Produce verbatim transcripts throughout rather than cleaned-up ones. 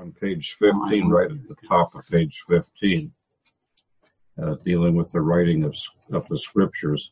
on page fifteen, right at the top of page fifteen, uh, dealing with the writing of, of the scriptures.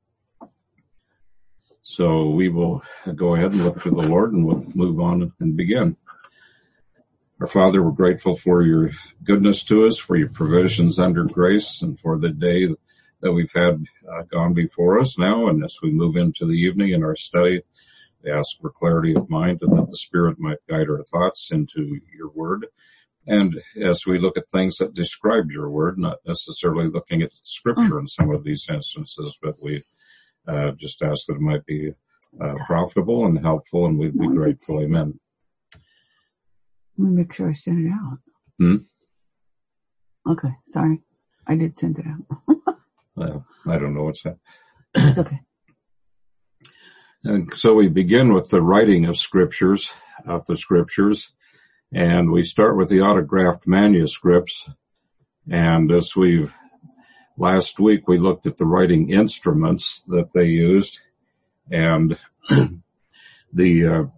So we will go ahead and look to the Lord, and we'll move on and begin. Our Father, we're grateful for your goodness to us, for your provisions under grace, and for the day that we've had uh, gone before us now. And as we move into the evening in our study, we ask for clarity of mind and that the Spirit might guide our thoughts into your word. And as we look at things that describe your word, not necessarily looking at scripture in some of these instances, but we uh, just ask that it might be uh, profitable and helpful, and we'd be grateful. Amen. Let me make sure I send it out. Hmm? Okay, sorry. I did send it out. Well, I don't know what's that. It's okay. And so we begin with the writing of scriptures, of the scriptures, and we start with the autographed manuscripts. And as we've, last week we looked at the writing instruments that they used, and the uh,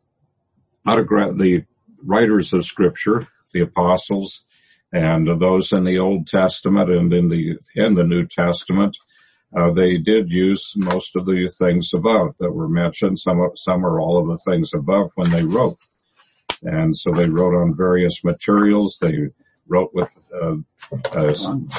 autograph, the writers of scripture, the apostles, and those in the Old Testament and in the in the New Testament, uh, they did use most of the things above that were mentioned. Some of, some or all of the things above when they wrote, and so they wrote on various materials. They wrote with uh, uh,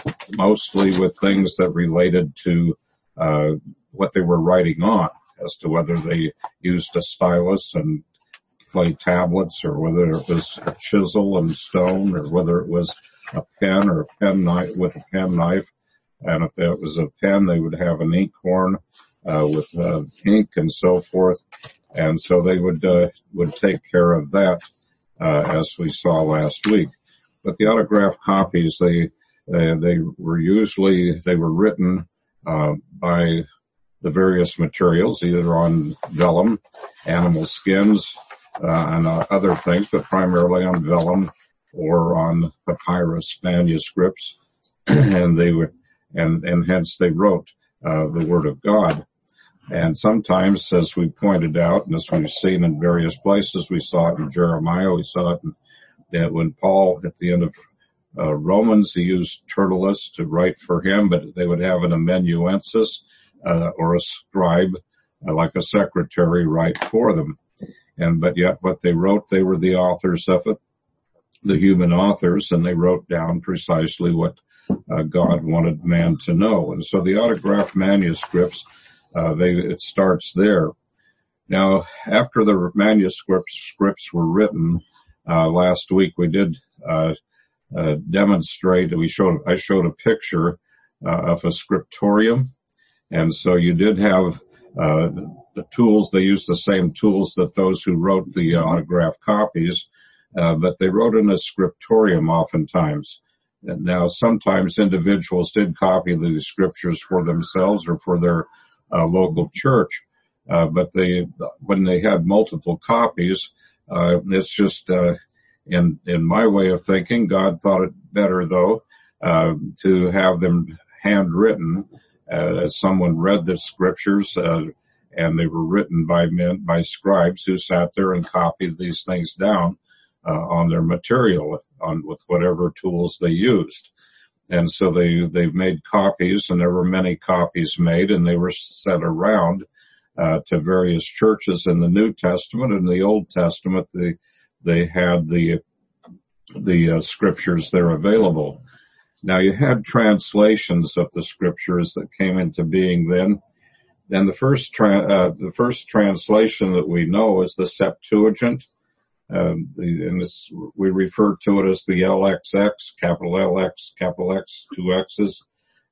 mostly with things that related to uh, what they were writing on, as to whether they used a stylus and clay tablets, or whether it was a chisel and stone, or whether it was a pen or a pen knife with a pen knife. And if it was a pen, they would have an inkhorn uh, with uh, ink and so forth. And so they would uh, would take care of that, uh, as we saw last week. But the autographed copies, they uh, they were usually they were written uh, by the various materials, either on vellum, animal skins, Uh, and uh, other things, but primarily on vellum or on papyrus manuscripts, and they were, and and hence they wrote uh, the Word of God. And sometimes, as we pointed out, and as we've seen in various places, we saw it in Jeremiah, we saw it in, that when Paul, at the end of uh, Romans, he used Tertullus to write for him, but they would have an amanuensis uh, or a scribe, uh, like a secretary, write for them. And, but yet what they wrote, they were the authors of it, the human authors, and they wrote down precisely what uh, God wanted man to know. And so the autographed manuscripts, uh, they, it starts there. Now, after the manuscripts scripts were written, uh, last week we did, uh, uh, demonstrate, we showed, I showed a picture, uh, of a scriptorium. And so you did have, uh, the tools, they used the same tools that those who wrote the uh, autographed copies, uh, but they wrote in a scriptorium oftentimes. And now sometimes individuals did copy the scriptures for themselves or for their uh, local church, uh, but they, when they had multiple copies, uh, it's just, uh, in, in my way of thinking, God thought it better though, uh, to have them handwritten, uh, as someone read the scriptures, uh, and they were written by men, by scribes who sat there and copied these things down uh, on their material, on with whatever tools they used. And so they they made copies, and there were many copies made, and they were sent around uh, to various churches in the New Testament. In the Old Testament, they they had the the uh, scriptures there available. Now you had translations of the scriptures that came into being then. And the first tra- uh, the first translation that we know is the Septuagint. Um, the, and this, we refer to it as the L X X, capital L X, capital X, two X's,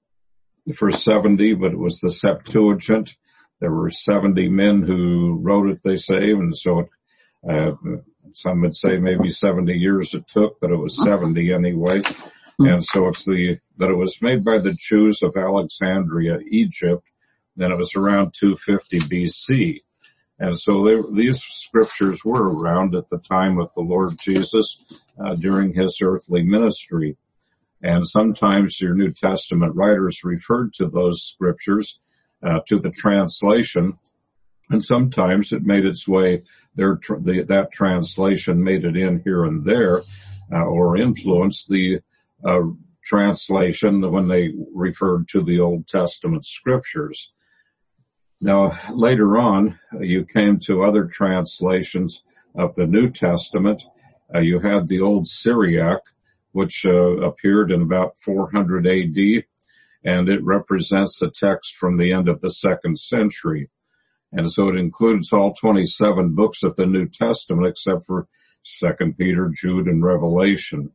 for seventy, but it was the Septuagint. There were seventy men who wrote it, they say, and so it, uh, some would say maybe seventy years it took, but it was seventy anyway. And so it's the, that it was made by the Jews of Alexandria, Egypt. Then it was around two fifty B C. And so they, these scriptures were around at the time of the Lord Jesus uh, during his earthly ministry. And sometimes your New Testament writers referred to those scriptures, uh, to the translation And sometimes it made its way, their, the, that translation made it in here and there, uh, or influenced the uh, translation when they referred to the Old Testament scriptures. Now, later on, uh, you came to other translations of the New Testament. Uh, you had the Old Syriac, which uh, appeared in about four hundred A D, and it represents the text from the end of the second century. And so it includes all twenty-seven books of the New Testament except for Second Peter, Jude, and Revelation.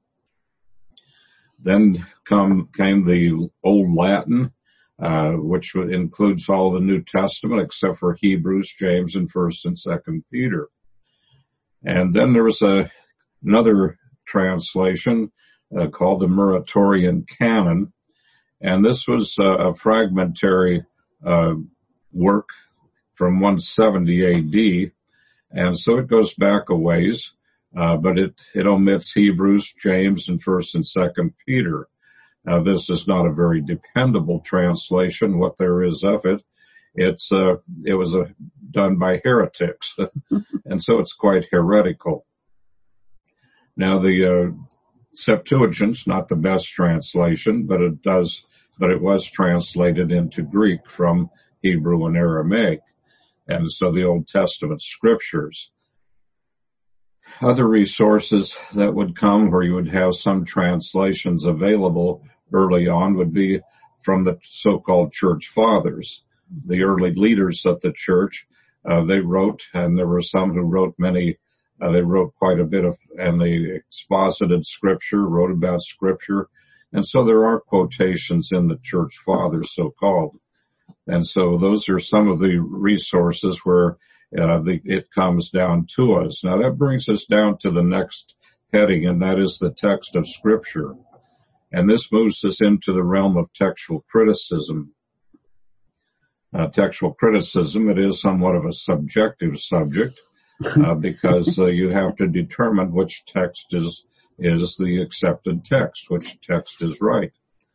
Then come, came the Old Latin, uh, which includes all the New Testament except for Hebrews, James, and First and Second Peter. And then there was a, another translation uh, called the Muratorian Canon, and this was uh, a fragmentary uh, work from one seventy A D, and so it goes back a ways, uh, but it, it omits Hebrews, James, and First and Second Peter. Uh, this is not a very dependable translation, what there is of it. It's, uh, it was uh, done by heretics, and so it's quite heretical. Now the, uh, Septuagint's not the best translation, but it does, but it was translated into Greek from Hebrew and Aramaic. And so the Old Testament scriptures. Other resources that would come where you would have some translations available early on would be from the so-called church fathers, the early leaders of the church. Uh, they wrote, and there were some who wrote many, uh, they wrote quite a bit of, and they exposited scripture, wrote about scripture. And so there are quotations in the church fathers, so-called. And so those are some of the resources where uh, the, it comes down to us. Now that brings us down to the next heading, and that is the text of Scripture. And this moves us into the realm of textual criticism. Uh, textual criticism, it is somewhat of a subjective subject uh, because uh, you have to determine which text is is the accepted text, which text is right.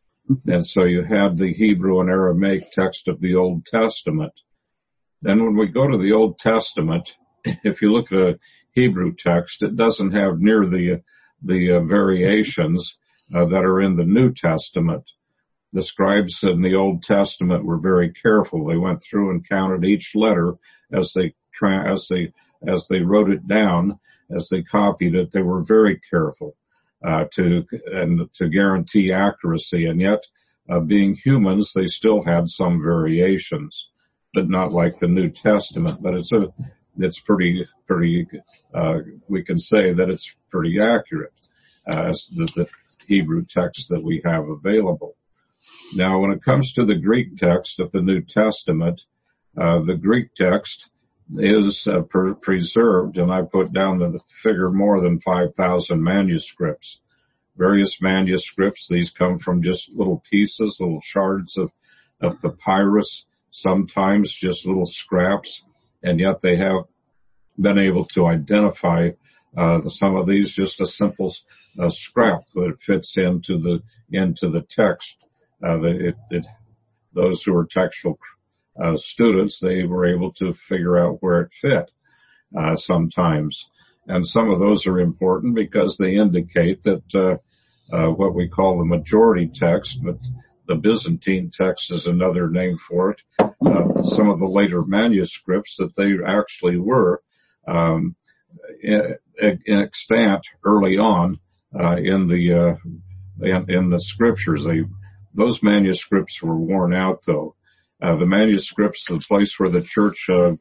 And so you had the Hebrew and Aramaic text of the Old Testament. Then when we go to the Old Testament, if you look at a Hebrew text, it doesn't have near the the uh, variations uh, that are in the New Testament. The scribes in the Old Testament were very careful. They went through and counted each letter as they tra- as they as they wrote it down, as they copied it. They were very careful. Uh, to, and to guarantee accuracy. And yet, uh, being humans, they still had some variations, but not like the New Testament. But it's a, it's pretty, pretty, uh, we can say that it's pretty accurate, uh, as the, the Hebrew text that we have available. Now, when it comes to the Greek text of the New Testament, uh, the Greek text is uh, per- preserved, and I put down the figure more than five thousand manuscripts. Various manuscripts, these come from just little pieces, little shards of, of papyrus, sometimes just little scraps, and yet they have been able to identify uh, some of these just a simple uh, scrap that fits into the into the text. Uh, the, it, it, those who are textual Uh, students, they were able to figure out where it fit, uh, sometimes. And some of those are important because they indicate that, uh, uh, what we call the majority text, but the Byzantine text is another name for it, uh, some of the later manuscripts that they actually were, um, in, in extant early on, uh, in the, uh, in, in the scriptures. They, those manuscripts were worn out though. Uh, the manuscripts, the place where the church uh,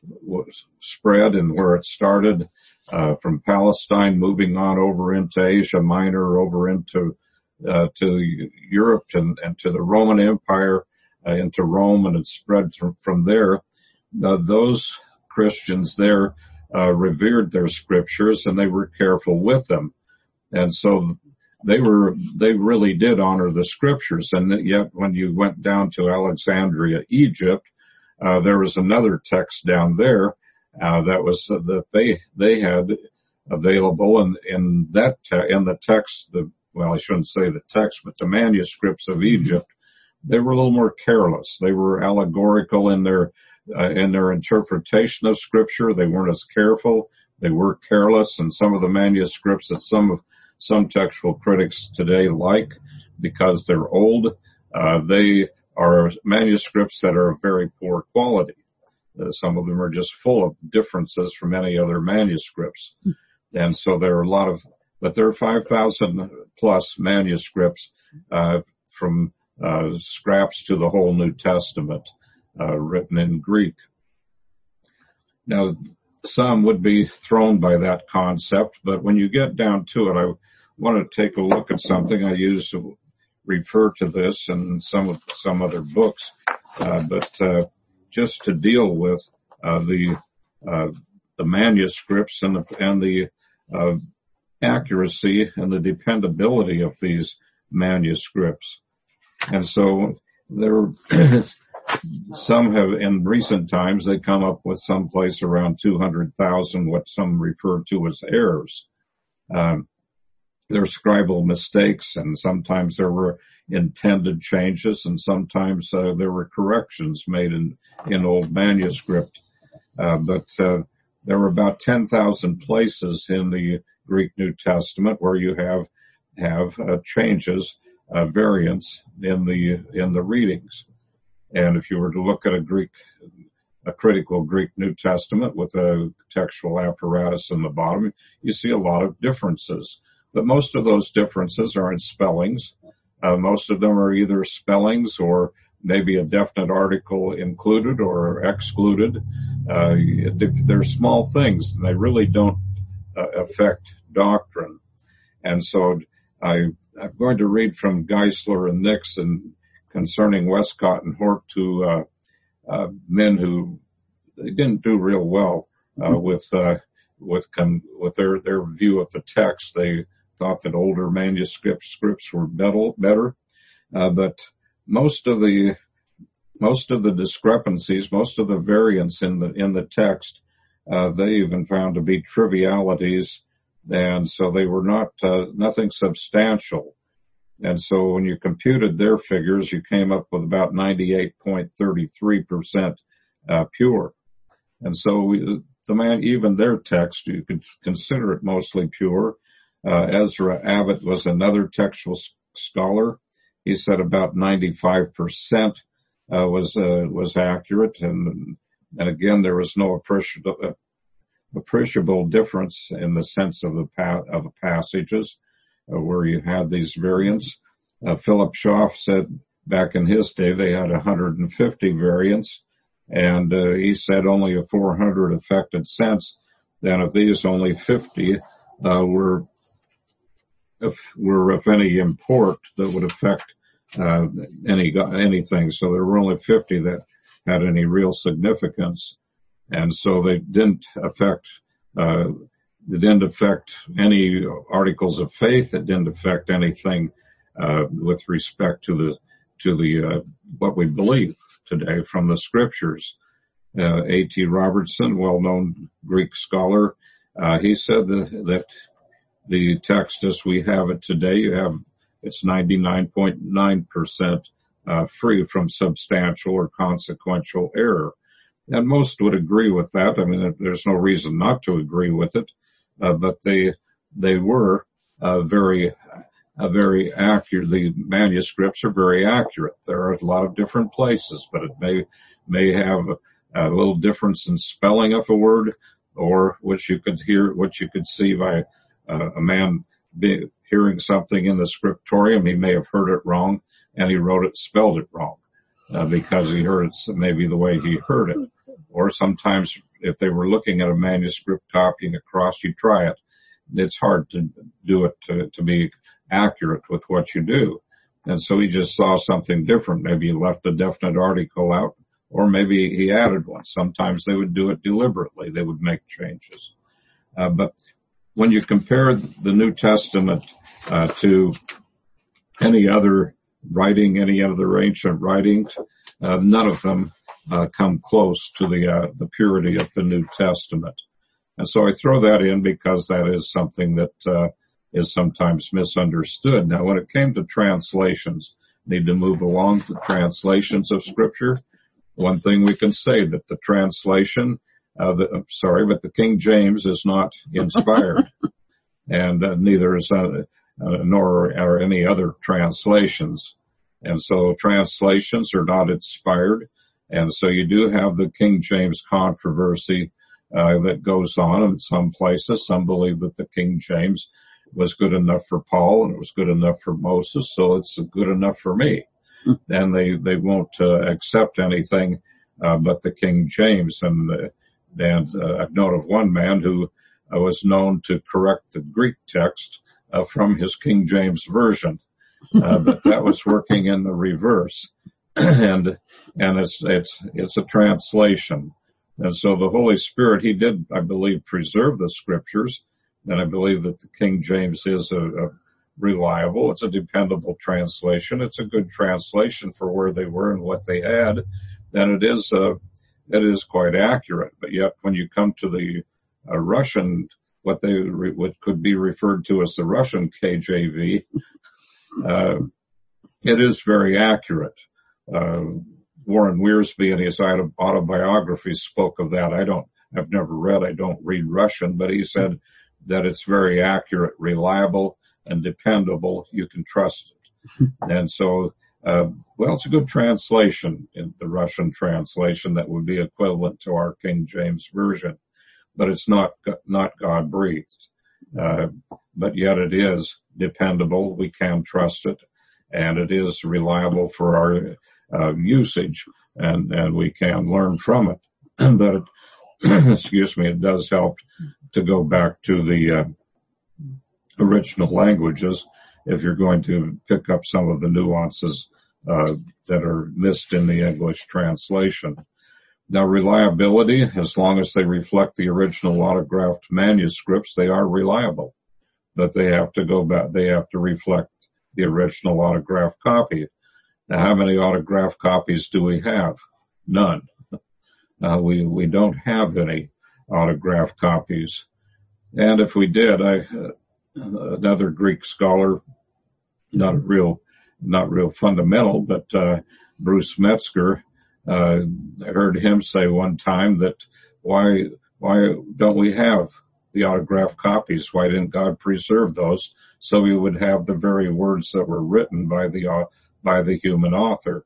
was spread and where it started, uh, from Palestine, moving on over into Asia Minor, over into uh, to Europe and, and to the Roman Empire, uh, into Rome, and it spread from, from there. Uh, those Christians there uh, revered their scriptures and they were careful with them, and so they were, they really did honor the scriptures. And yet when you went down to Alexandria, Egypt, uh, there was another text down there, uh, that was, uh, that they, they had available. And in that, te- in the text, the, well, I shouldn't say the text, but the manuscripts of Egypt, they were a little more careless. They were allegorical in their, uh, in their interpretation of Scripture. They weren't as careful. They were careless, and some of the manuscripts that some some textual critics today like, because they're old, uh, they are manuscripts that are of very poor quality. Uh, some of them are just full of differences from any other manuscripts. And so there are a lot of, but there are five thousand plus manuscripts, uh, from, uh, scraps to the whole New Testament, uh, written in Greek. Now, some would be thrown by that concept, but when you get down to it, I want to take a look at something I use to refer to this in some of some other books, uh, but, uh, just to deal with, uh, the, uh, the manuscripts and the, and the, uh, accuracy and the dependability of these manuscripts. And so there, some have, in recent times, they come up with some place around two hundred thousand, what some refer to as errors. Um, there are scribal mistakes, and sometimes there were intended changes, and sometimes uh, there were corrections made in, in old manuscript. Uh, but uh, there were about ten thousand places in the Greek New Testament where you have have uh, changes, uh, variants in the in the readings. And if you were to look at a Greek, a critical Greek New Testament with a textual apparatus in the bottom, you see a lot of differences. But most of those differences are in spellings. Uh, most of them are either spellings or maybe a definite article included or excluded. Uh, they're small things, and they really don't uh, affect doctrine. And so I, I'm going to read from Geisler and Nixon concerning Westcott and Hort, two uh, uh, men who they didn't do real well uh, with uh, with con- with their their view of the text. They thought that older manuscript scripts were better, better. Uh, but most of the most of the discrepancies, most of the variance in the in the text, uh, they even found to be trivialities, and so they were not uh, nothing substantial. And so when you computed their figures, you came up with about ninety-eight point three three percent uh, pure. And so we, the man, even their text, you could consider it mostly pure. Uh, Ezra Abbott was another textual scholar. He said about ninety-five percent uh, was uh, was accurate, and and again there was no appreciable, uh, appreciable difference in the sense of the pa- of the passages uh, where you had these variants. Uh, Philip Schaff said back in his day they had one hundred fifty variants, and uh, he said only a four hundred affected sense. Then of these, only fifty uh, were if were of any import that would affect uh, any anything. So there were only fifty that had any real significance, and so they didn't affect uh, they didn't affect any articles of faith. It didn't affect anything uh, with respect to the to the uh, what we believe today from the scriptures. Uh, A T Robertson, well-known Greek scholar, uh, he said that, that the text as we have it today, you have, it's ninety-nine point nine percent uh, free from substantial or consequential error. And most would agree with that. I mean, there's no reason not to agree with it, uh, but they, they were uh, very, uh, very accurate. The manuscripts are very accurate. There are a lot of different places, but it may, may have a, a little difference in spelling of a word, or which you could hear, what you could see by Uh, a man be, hearing something in the scriptorium. He may have heard it wrong, and he wrote it, spelled it wrong, uh, because he heard it maybe the way he heard it. Or sometimes if they were looking at a manuscript copying across, you try it. It's hard to do it to, to be accurate with what you do. And so he just saw something different. Maybe he left a definite article out, or maybe he added one. Sometimes they would do it deliberately. They would make changes. Uh, but when you compare the New Testament uh, to any other writing, any other ancient writings, uh, none of them uh, come close to the uh, the purity of the New Testament. And so I throw that in because that is something that uh, is sometimes misunderstood. Now, when it came to translations, need to move along to translations of Scripture. one thing we can say, that the translation, uh, the, I'm sorry, but the King James is not inspired, and uh, neither is uh, uh, nor are any other translations. And so translations are not inspired, and so you do have the King James controversy uh, that goes on in some places. Some believe that the King James was good enough for Paul and it was good enough for Moses, so it's good enough for me. And they, they won't uh, accept anything uh, but the King James. And, uh, and uh, I've known of one man who uh, was known to correct the Greek text uh, from his King James version, uh, but that was working in the reverse. and and it's it's it's a translation. And so the Holy Spirit, he did, I believe, preserve the scriptures, and I believe that the King James is a, a reliable. It's a dependable translation. It's a good translation for where they were and what they had. And it is, uh, it is quite accurate. But yet when you come to the uh, Russian, what they, re, what could be referred to as the Russian K J V, uh, it is very accurate. Uh, Warren Wiersbe in his autobiography spoke of that. I don't, I've never read, I don't read Russian, but he said that it's very accurate, reliable, and dependable. You can trust it. And so, uh, well, it's a good translation in the Russian translation that would be equivalent to our King James version, but it's not, not God breathed. Uh, but yet it is dependable. We can trust it, and it is reliable for our uh, usage, and, and we can learn from it. But it, excuse me, it does help to go back to the, uh, original languages if you're going to pick up some of the nuances uh, that are missed in the English translation. Now, reliability, as long as they reflect the original autographed manuscripts, they are reliable, but they have to go back, they have to reflect the original autographed copy. Now, how many autographed copies do we have? None. Uh, we, we don't have any autographed copies. And if we did, I, uh, another Greek scholar, not a real, not real fundamental, but, uh, Bruce Metzger, uh, I heard him say one time that why, why don't we have the autographed copies? Why didn't God preserve those so we would have the very words that were written by the, uh, by the human author?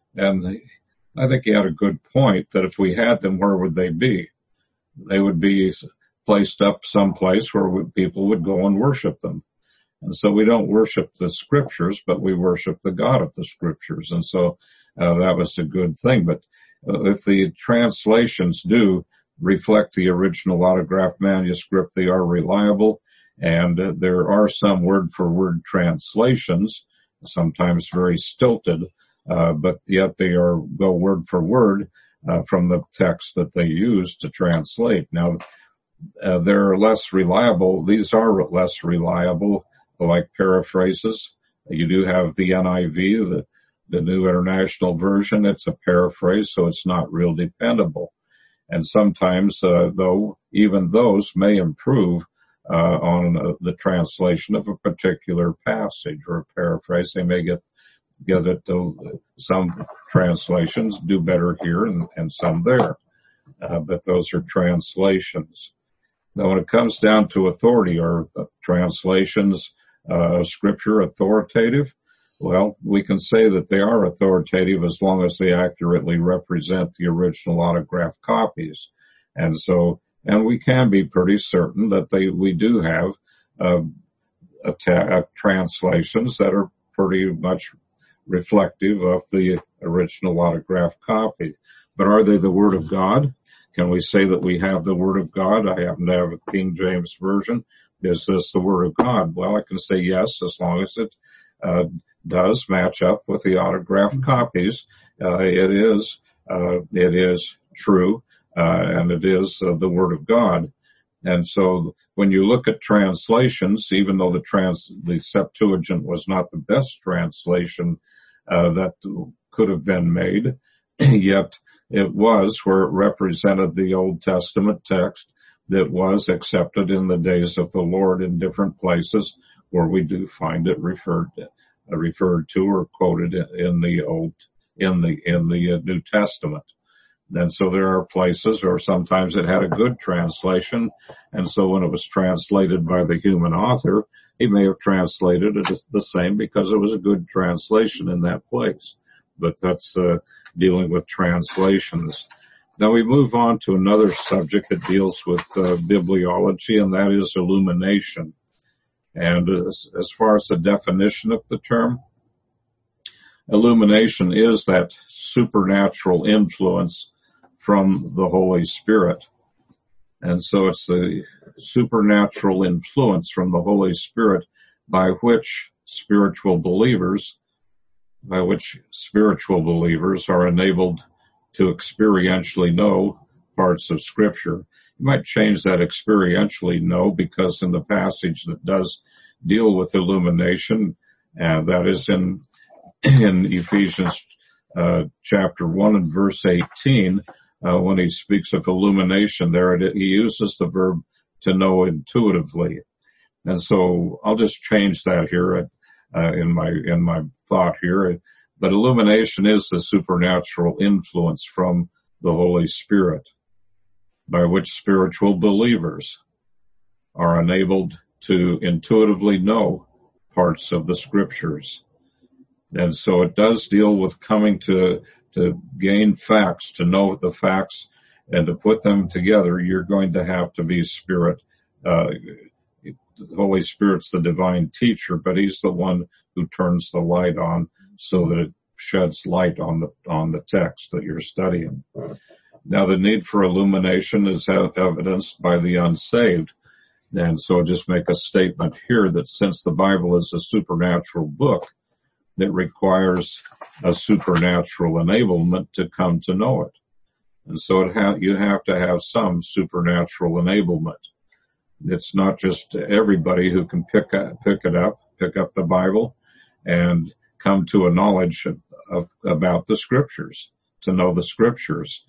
And I think he had a good point that if we had them, where would they be? They would be placed up someplace where people would go and worship them. And so we don't worship the scriptures, but we worship the God of the scriptures. And so uh, that was a good thing. But uh, if the translations do reflect the original autographed manuscript, they are reliable. And uh, there are some word for word translations, sometimes very stilted, uh, but yet they are go word for word uh, from the text that they use to translate. Now, Uh, they're less reliable. These are less reliable, like paraphrases. You do have the N I V, the, the New International Version. It's a paraphrase, so it's not real dependable. And sometimes, uh, though, even those may improve uh, on uh, the translation of a particular passage or a paraphrase. They may get get it to some translations do better here and, and some there, uh, but those are translations. Now, when it comes down to authority, are the translations uh, of Scripture authoritative? Well, we can say that they are authoritative as long as they accurately represent the original autographed copies. And so, and we can be pretty certain that they, we do have uh, a ta- uh, translations that are pretty much reflective of the original autographed copy. But are they the Word of God? Can we say that we have the Word of God? I happen to have a King James Version. Is this the Word of God? Well, I can say yes, as long as it uh, does match up with the autographed copies. Uh, it is, uh, it is true, uh, and it is uh, the Word of God. And so when you look at translations, even though the trans, the Septuagint was not the best translation uh, that could have been made, yet it was where it represented the Old Testament text that was accepted in the days of the Lord in different places where we do find it referred to, uh, referred to or quoted in the Old, in the, in the uh, New Testament. And so there are places, or sometimes it had a good translation, and so when it was translated by the human author, he may have translated it as the same because it was a good translation in that place. But that's uh, dealing with translations. Now we move on to another subject that deals with uh, bibliology, and that is illumination. And as, as far as the definition of the term, illumination is that supernatural influence from the Holy Spirit. And so it's the supernatural influence from the Holy Spirit by which spiritual believers, by which spiritual believers are enabled to experientially know parts of Scripture. You might change that experientially know, because in the passage that does deal with illumination, and that is in in Ephesians uh, chapter one and verse eighteen, uh, when he speaks of illumination there, it, he uses the verb to know intuitively. And so I'll just change that here uh, in my in my thought here. But illumination is the supernatural influence from the Holy Spirit by which spiritual believers are enabled to intuitively know parts of the Scriptures. And so it does deal with coming to to gain facts, to know the facts, and to put them together. You're going to have to be Spirit. Uh, the Holy Spirit's the divine teacher, but he's the one who turns the light on so that it sheds light on the on the text that you're studying. Now, the need for illumination is evidenced by the unsaved. And so I'll just make a statement here that since the Bible is a supernatural book, it requires a supernatural enablement to come to know it. And so it ha- you have to have some supernatural enablement. It's not just everybody who can pick up, pick it up, pick up the Bible and come to a knowledge of, of about the Scriptures, to know the Scriptures.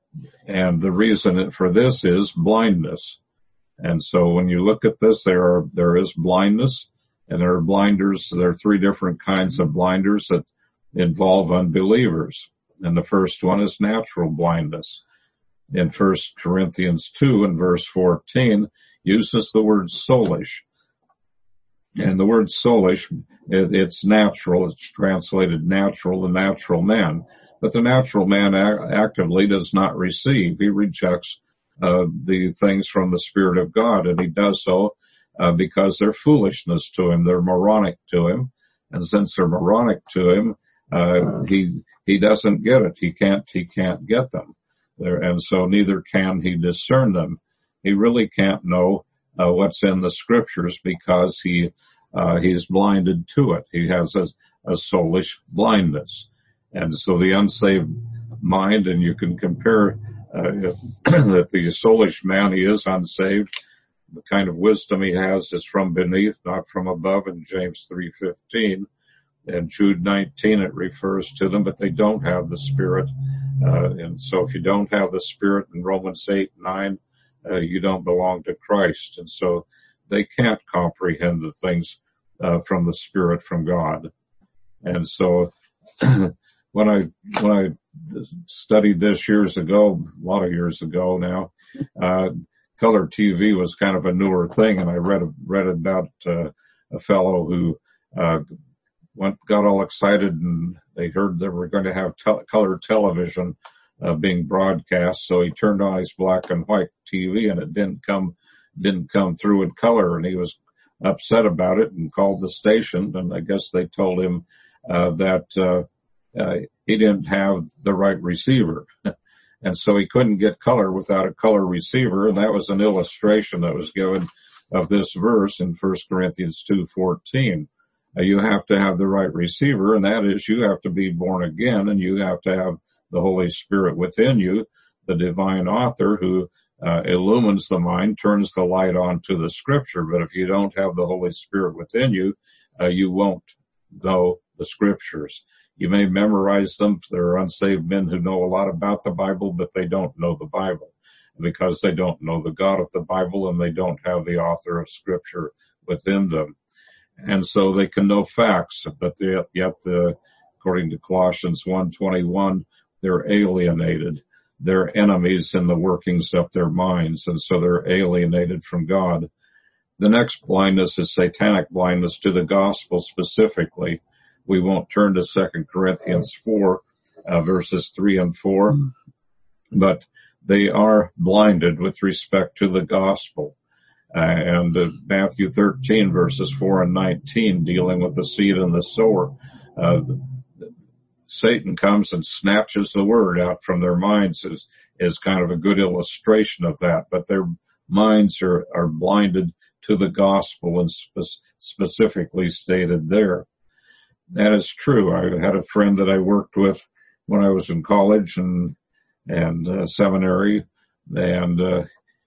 And the reason for this is blindness. And so when you look at this, there are, there is blindness, and there are blinders. There are three different kinds of blinders that involve unbelievers. And the first one is natural blindness. In First Corinthians two and verse fourteen uses the word soulish. And the word soulish, it, it's natural. It's translated natural, the natural man. But the natural man actively does not receive. He rejects uh, the things from the Spirit of God, and he does so uh, because they're foolishness to him. They're moronic to him. And since they're moronic to him, uh, he he doesn't get it. He can't he can't get them. There, and so neither can he discern them. He really can't know uh, what's in the Scriptures because he uh, he's blinded to it. He has a, a soulish blindness. And so the unsaved mind, and you can compare uh, that the soulish man, he is unsaved. The kind of wisdom he has is from beneath, not from above, in James three fifteen. And Jude nineteen, it refers to them, but they don't have the Spirit. Uh, and so if you don't have the Spirit in Romans eight, nine, uh, you don't belong to Christ. And so they can't comprehend the things uh, from the Spirit from God. And so when I, when I studied this years ago, a lot of years ago now, uh, color T V was kind of a newer thing. And I read, read about, uh, a fellow who, uh, went, got all excited, and they heard they were going to have te- color television, uh, being broadcast. So he turned on his black and white T V, and it didn't come, didn't come through in color. And he was upset about it and called the station. And I guess they told him, uh, that, uh, Uh, he didn't have the right receiver. And so he couldn't get color without a color receiver. And that was an illustration that was given of this verse in First Corinthians two fourteen. Uh, you have to have the right receiver, and that is you have to be born again, and you have to have the Holy Spirit within you, the divine author who uh, illumines the mind, turns the light on to the Scripture. But if you don't have the Holy Spirit within you, uh, you won't know the Scriptures. You may memorize them. There are unsaved men who know a lot about the Bible, but they don't know the Bible because they don't know the God of the Bible, and they don't have the author of Scripture within them. And so they can know facts, but they, yet, the, according to Colossians one twenty-one, they're alienated. they're enemies in the workings of their minds, and so they're alienated from God. The next blindness is satanic blindness to the gospel specifically. We won't turn to Second Corinthians four, uh, verses three and four, but they are blinded with respect to the gospel. Uh, and uh, Matthew thirteen, verses four and nineteen, dealing with the seed and the sower. Uh, Satan comes and snatches the word out from their minds is, is kind of a good illustration of that, but their minds are, are blinded to the gospel and spe- specifically stated there. That is true. I had a friend that I worked with when I was in college and, and uh, seminary, and uh,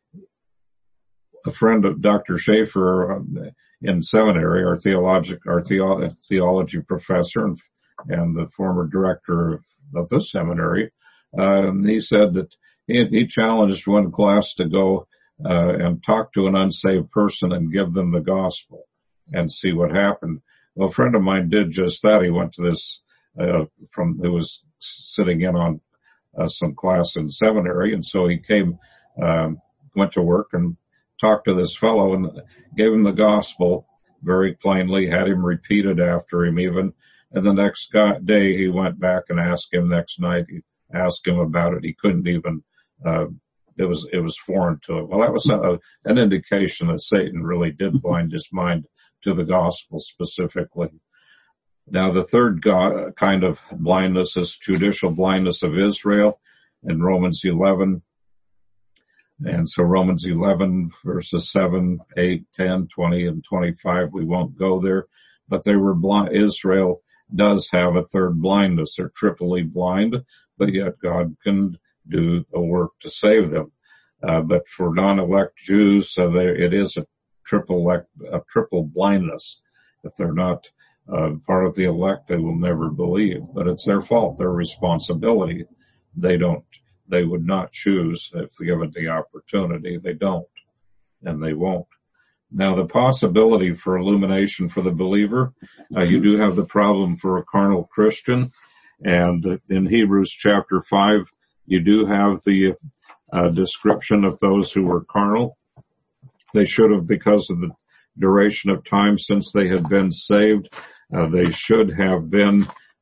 a friend of Doctor Schaefer in seminary, our theologic, our theo- theology professor and, and the former director of, of the seminary, uh, he said that he, he challenged one class to go uh, and talk to an unsaved person and give them the gospel and see what happened. Well, a friend of mine did just that. He went to this, uh, from, who was sitting in on uh, some class in seminary, and so he came, um, went to work and talked to this fellow and gave him the gospel very plainly, had him repeat it after him even. And the next day he went back and asked him next night, he asked him about it. He couldn't even, uh, it was, it was foreign to him. Well, that was a, an indication that Satan really did blind his mind to the gospel specifically. Now, the third God, kind of blindness is judicial blindness of Israel in Romans eleven. And so Romans eleven, verses seven, eight, ten, twenty, and twenty-five, we won't go there, but they were blind. Israel does have a third blindness. They're triply blind, but yet God can do a work to save them. Uh, but for non-elect Jews, uh, there, it is a triple, a triple blindness. If they're not uh, part of the elect, they will never believe. But it's their fault, their responsibility. They don't. They would not choose if given the opportunity. They don't, and they won't. Now, the possibility for illumination for the believer, uh, you do have the problem for a carnal Christian, and in Hebrews chapter five, you do have the uh, description of those who were carnal. They should have, because of the duration of time since they had been saved, uh, they should have been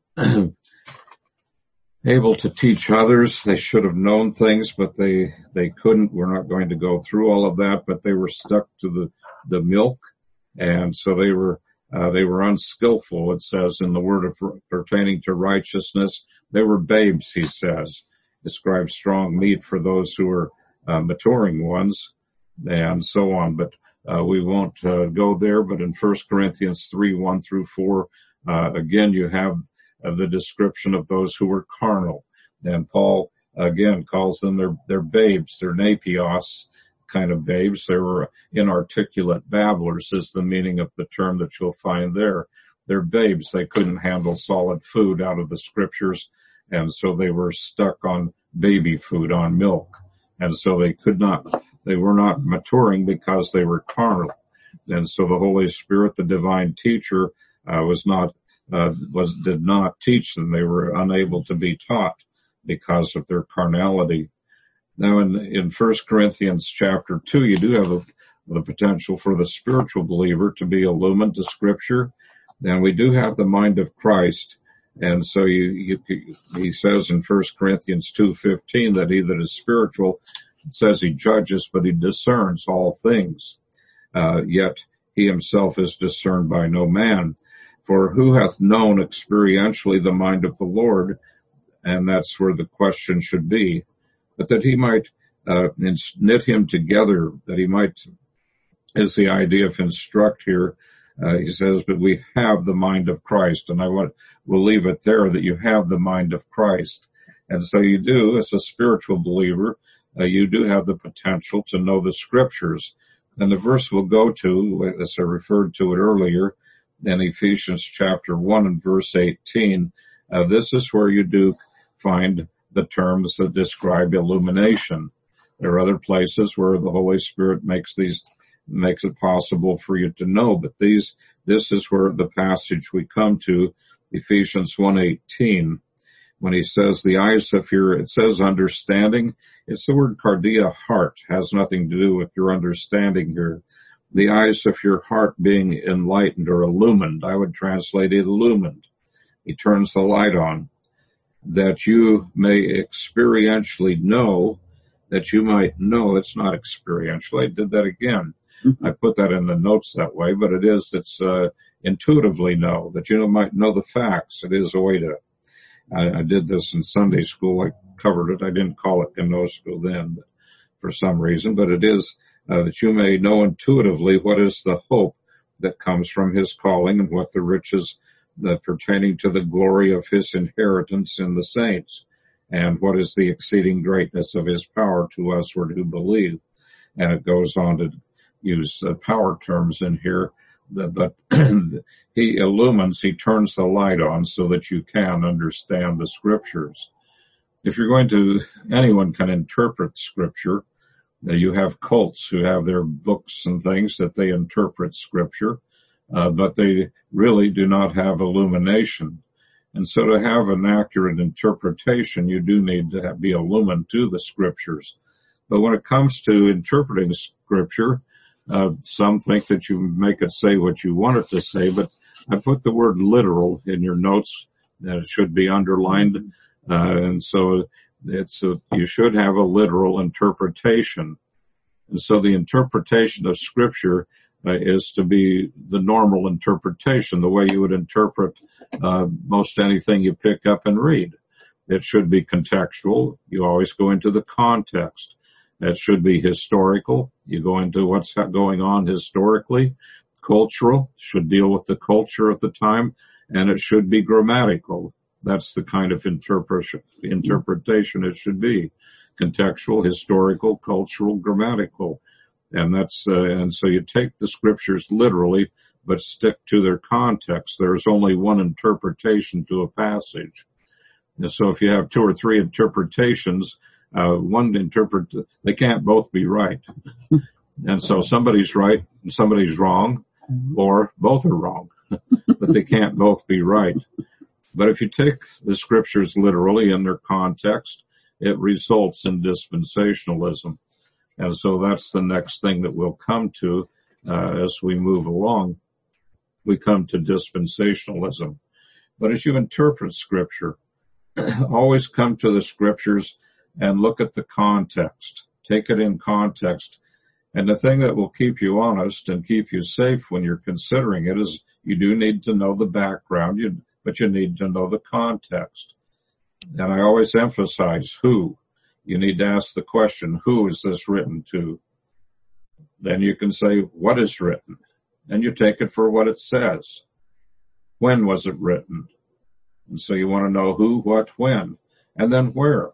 able to teach others. They should have known things, but they, they couldn't. We're not going to go through all of that, but they were stuck to the, the milk. And so they were, uh, they were unskillful. It says in the word of pertaining to righteousness, they were babes, he says, describes strong meat for those who are uh, maturing ones and so on. But, uh, we won't, uh, go there. But in First Corinthians three, one through four, uh, again, you have Uh, the description of those who were carnal. And Paul, again, calls them their, their babes, their napios kind of babes. They were inarticulate babblers is the meaning of the term that you'll find there. They're babes. They couldn't handle solid food out of the scriptures. And so they were stuck on baby food, on milk. And so they could not, they were not maturing because they were carnal. And so the Holy Spirit, the divine teacher, uh, was not Uh, was, did not teach them. They were unable to be taught because of their carnality. Now in, in First Corinthians chapter two, you do have a, the potential for the spiritual believer to be illumined to scripture. And we do have the mind of Christ. And so you, you, he says in First Corinthians two fifteen that he that is spiritual says he judges, but he discerns all things. Uh, yet he himself is discerned by no man. For who hath known experientially the mind of the Lord? And that's where the question should be. But that he might uh, knit him together, that he might, is the idea of instruct here. Uh, he says, but we have the mind of Christ. And I want, we'll leave it there, that you have the mind of Christ. And so you do, as a spiritual believer, uh, you do have the potential to know the scriptures. And the verse we'll go to, as I referred to it earlier, in Ephesians chapter one and verse eighteen, uh, this is where you do find the terms that describe illumination. There are other places where the Holy Spirit makes these, makes it possible for you to know, but these, this is where the passage we come to, Ephesians one eighteen. when he says the eyes of your, it says understanding. It's the word cardia, heart, has nothing to do with your understanding here. The eyes of your heart being enlightened or illumined. I would translate it illumined. He turns the light on, that you may experientially know, that you might know. It's not experiential. I did that again. I put that in the notes that way, but it is, it's uh, intuitively know, that you might know the facts. It is a way to, I, I did this in Sunday school. I covered it. I didn't call it gnosis school then, but for some reason, but it is uh, that you may know intuitively what is the hope that comes from his calling and what the riches that pertaining to the glory of his inheritance in the saints, and what is the exceeding greatness of his power to us who believe. And it goes on to use uh, power terms in here, but he illumines, he turns the light on so that you can understand the scriptures. If you're going to, anyone can interpret scripture. Uh, you have cults who have their books and things that they interpret scripture, uh, but they really do not have illumination. And so to have an accurate interpretation, you do need to have, be illumined to the scriptures. But when it comes to interpreting scripture, uh, some think that you make it say what you want it to say, but I put the word literal in your notes, and it should be underlined. Uh, and so it's a, you should have a literal interpretation. And so the interpretation of scripture uh, is to be the normal interpretation, the way you would interpret uh, most anything you pick up and read. It should be contextual. You always go into the context. It should be historical. You go into what's going on historically. Cultural, should deal with the culture of the time. And it should be grammatical. That's the kind of interpretation, interpretation it should be. Contextual, historical, cultural, grammatical. And that's, uh, and so you take the scriptures literally, but stick to their context. There's only one interpretation to a passage. And so if you have two or three interpretations, uh, one interpret, they can't both be right. And so somebody's right and somebody's wrong, or both are wrong, but they can't both be right. But if you take the scriptures literally in their context, it results in dispensationalism. And so that's the next thing that we'll come to uh, as we move along. We come to dispensationalism. But as you interpret scripture, always come to the scriptures and look at the context. Take it in context. And the thing that will keep you honest and keep you safe when you're considering it is you do need to know the background, you, but you need to know the context. And I always emphasize who. You need to ask the question, who is this written to? Then you can say, what is written? And you take it for what it says. When was it written? And so you want to know who, what, when, and then where.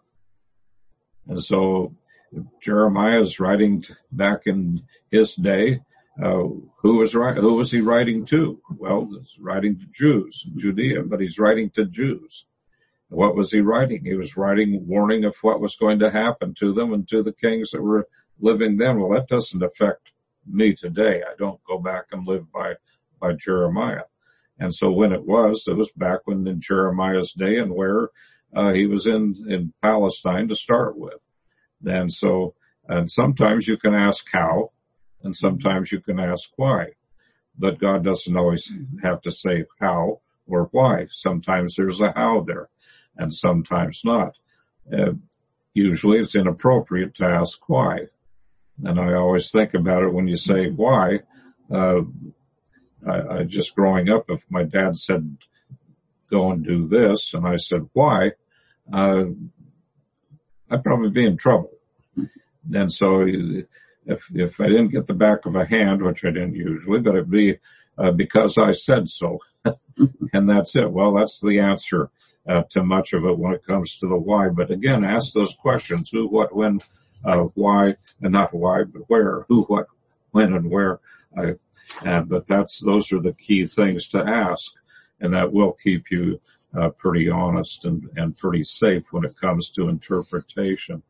And so if Jeremiah is writing back in his day, uh, who was right, who was he writing to? Well, he's writing to Jews, Judea, but he's writing to Jews. What was he writing? He was writing warning of what was going to happen to them and to the kings that were living then. Well, that doesn't affect me today. I don't go back and live by, by Jeremiah. And so when it was, it was back when in Jeremiah's day and where, uh, he was in, in Palestine to start with. And so, and sometimes you can ask how, and sometimes you can ask why. But God doesn't always have to say how or why. Sometimes there's a how there, and sometimes not. Uh, usually it's inappropriate to ask why. And I always think about it when you say why. Uh, I, I just growing up, if my dad said, go and do this, and I said, why? Uh, I'd probably be in trouble. And so if, if I didn't get the back of a hand, which I didn't usually, but it'd be, uh, because I said so. And that's it. Well, that's the answer, uh, to much of it when it comes to the why. But again, ask those questions, who, what, when, uh, why, and not why, but where, who, what, when, and where. I, uh, but that's, those are the key things to ask. And that will keep you, uh, pretty honest and, and pretty safe when it comes to interpretation.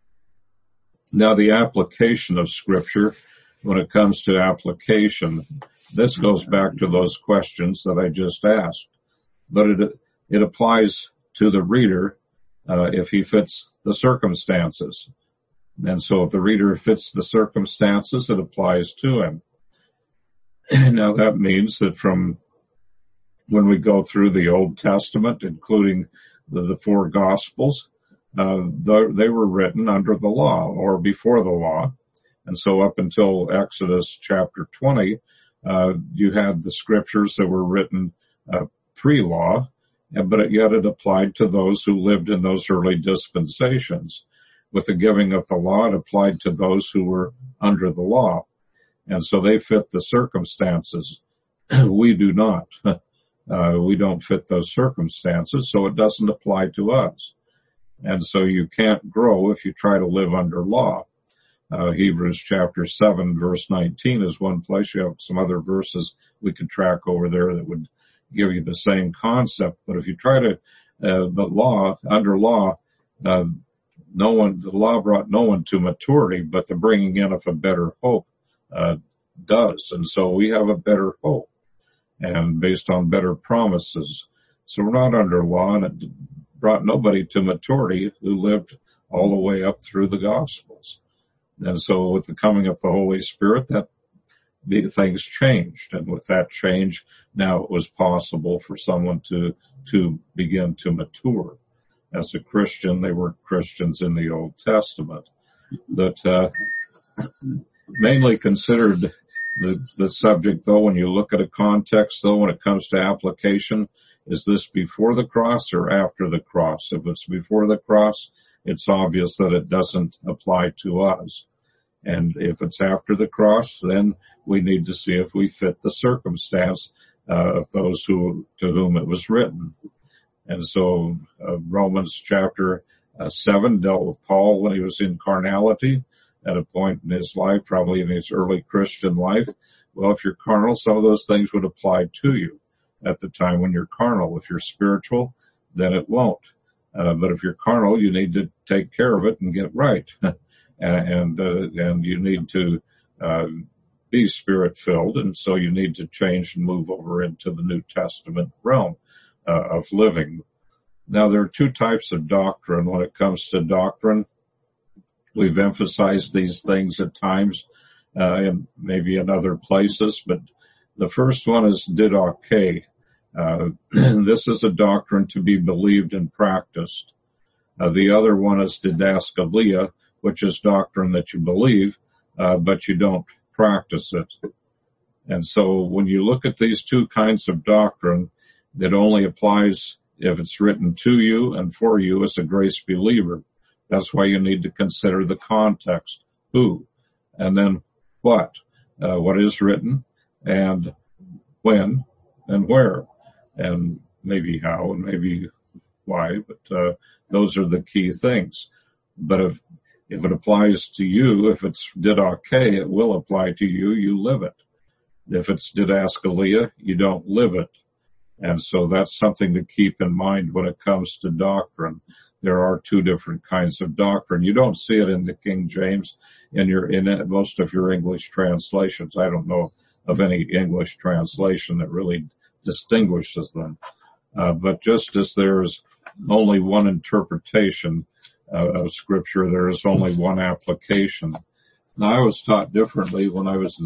Now, the application of scripture, when it comes to application, this goes back to those questions that I just asked, but it, it applies to the reader uh, if he fits the circumstances. And so if the reader fits the circumstances, it applies to him. Now that means that from when we go through the Old Testament, including the, the four Gospels, uh, the, they were written under the law or before the law. And so up until Exodus chapter twenty, uh, you had the scriptures that were written uh, pre-law, but yet it applied to those who lived in those early dispensations. With the giving of the law, it applied to those who were under the law. And so they fit the circumstances. We do not. Uh, we don't fit those circumstances, so it doesn't apply to us. And so you can't grow if you try to live under law. Uh, Hebrews chapter seven, verse nineteen is one place. You have some other verses we could track over there that would give you the same concept. But if you try to, uh, but law, under law, uh, no one, the law brought no one to maturity, but the bringing in of a better hope, uh, does. And so we have a better hope, and based on better promises. So we're not under law, and it brought nobody to maturity who lived all the way up through the Gospels. And so with the coming of the Holy Spirit, that the things changed. And with that change, now it was possible for someone to, to begin to mature. As a Christian, they were Christians in the Old Testament. But, uh, mainly considered the, the subject, though, when you look at a context, though, when it comes to application, is this before the cross or after the cross? If it's before the cross, it's obvious that it doesn't apply to us. And if it's after the cross, then we need to see if we fit the circumstance uh, of those who to whom it was written. And so uh, Romans chapter uh, seven dealt with Paul when he was in carnality at a point in his life, probably in his early Christian life. Well, if you're carnal, some of those things would apply to you at the time when you're carnal. If you're spiritual, then it won't. Uh, but if you're carnal, you need to take care of it and get right. and, uh, and you need to, uh, be spirit filled. And so you need to change and move over into the New Testament realm, uh, of living. Now there are two types of doctrine when it comes to doctrine. We've emphasized these things at times, uh, and maybe in other places, but the first one is didache. Uh, this is a doctrine to be believed and practiced. Uh, the other one is didaskalia, which is doctrine that you believe, uh, but you don't practice it. And so when you look at these two kinds of doctrine, it only applies if it's written to you and for you as a grace believer. That's why you need to consider the context, who, and then what, uh, what is written, and when, and where, and maybe how, and maybe why, but uh, those are the key things. But if if it applies to you, if it's didache, it will apply to you, you live it. If it's didaskalia, you don't live it. And so that's something to keep in mind when it comes to doctrine. There are two different kinds of doctrine. You don't see it in the King James in your, in most of your English translations. I don't know of any English translation that really distinguishes them. Uh, but just as there's only one interpretation uh, of Scripture, there is only one application. Now, I was taught differently when I was in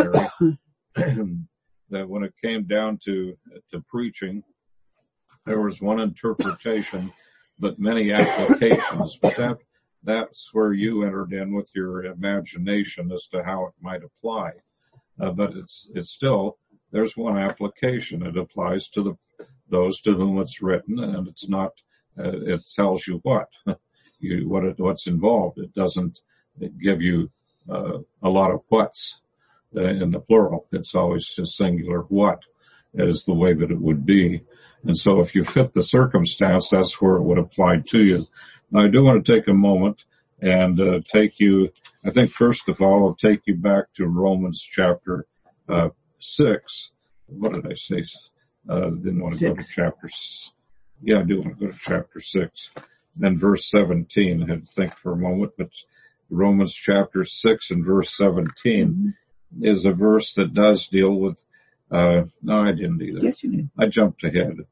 seminary, that when it came down to to preaching, there was one interpretation, but many applications. But that that's where you entered in with your imagination as to how it might apply. Uh, but it's it's still, there's one application. It applies to the those to whom it's written, and it's not. Uh, it tells you what you what it, what's involved. It doesn't give you uh, a lot of whats uh, in the plural. It's always a singular what is the way that it would be. And so if you fit the circumstance, that's where it would apply to you. Now, I do want to take a moment and uh, take you, I think first of all, I'll take you back to Romans chapter uh, six. What did I say? Uh, didn't want to six. Go to chapter six. Yeah, I do want to go to chapter six. Then verse seventeen, I had to think for a moment, but Romans chapter six and verse seventeen mm-hmm. is a verse that does deal with, uh, no, I didn't either. Yes, you did. I jumped ahead.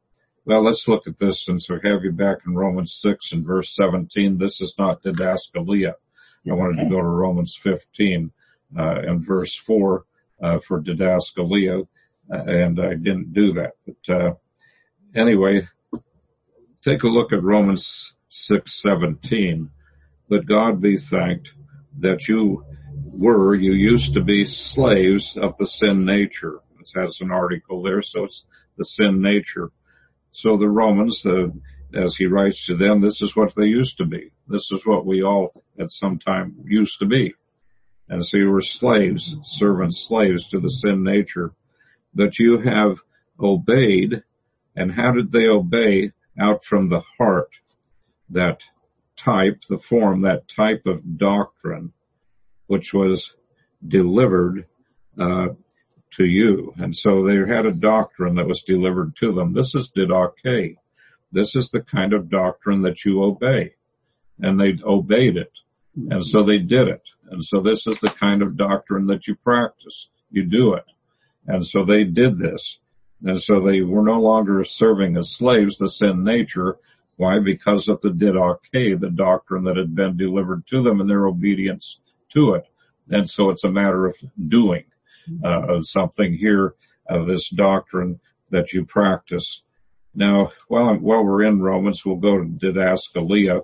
Well, let's look at this since we have you back in Romans six and verse seventeen. This is not didaskalia. I wanted Okay. to go to Romans fifteen uh, and verse four uh, for didaskalia, uh, and I didn't do that. But uh, anyway, take a look at Romans six seventeen. But God be thanked that you were, you used to be slaves of the sin nature. It has an article there, so it's the sin nature. So the Romans, uh, as he writes to them, this is what they used to be. This is what we all at some time used to be. And so you were slaves, servants, slaves to the sin nature. But you have obeyed. And how did they obey? Out from the heart, that type, the form, that type of doctrine, which was delivered uh, to you. And so they had a doctrine that was delivered to them. This is didache. This is the kind of doctrine that you obey. And they obeyed it. And so they did it. And so this is the kind of doctrine that you practice. You do it. And so they did this. And so they were no longer serving as slaves to sin nature. Why? Because of the didache, the doctrine that had been delivered to them and their obedience to it. And so it's a matter of doing uh, something here, uh, this doctrine that you practice. Now, while, while we're in Romans, we'll go to didaskalia.